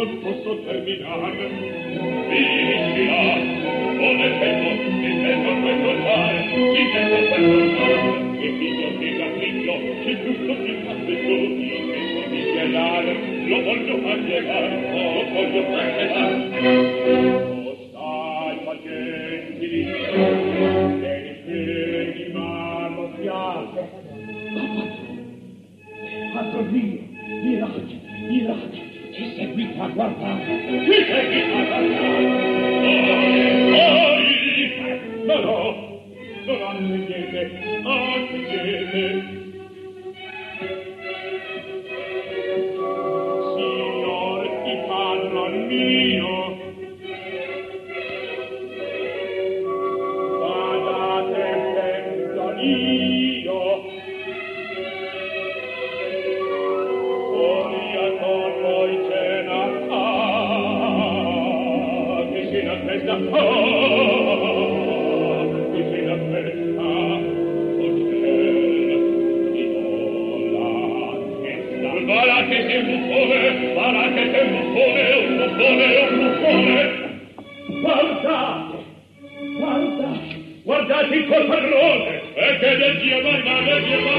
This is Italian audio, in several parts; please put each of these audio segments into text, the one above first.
non posso terminare. Vincila, come tempo per tornare, il tempo per tornare. E figlio, ci giusto che aspetto, io penso di chiedere, lo voglio far llegare, Oh, stai pazienti, che mano piace. Padre mio, mirate, ci seguite a guardare. No, non attendete. Signor, ti parlo mio. Guardate penso io. Con voi cena, che si inaspetta, che si inaspetta, oh cielo, di la testa. Guarda che sei un buffone, un buffone. Guardate il col padrone, e che del Dio guardate.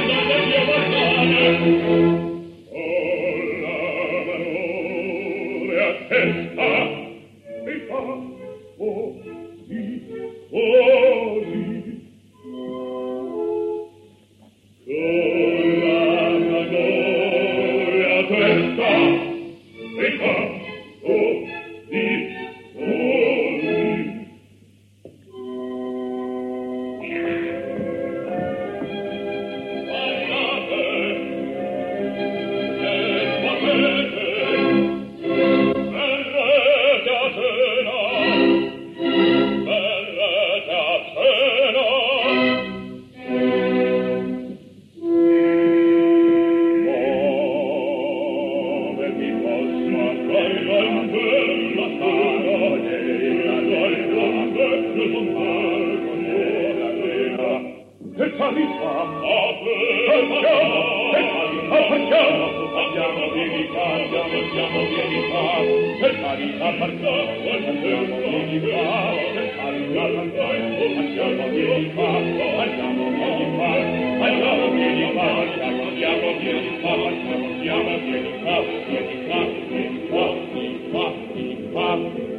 Testa, e fa così. Con la gloria testa, e fa così. Vieni qua.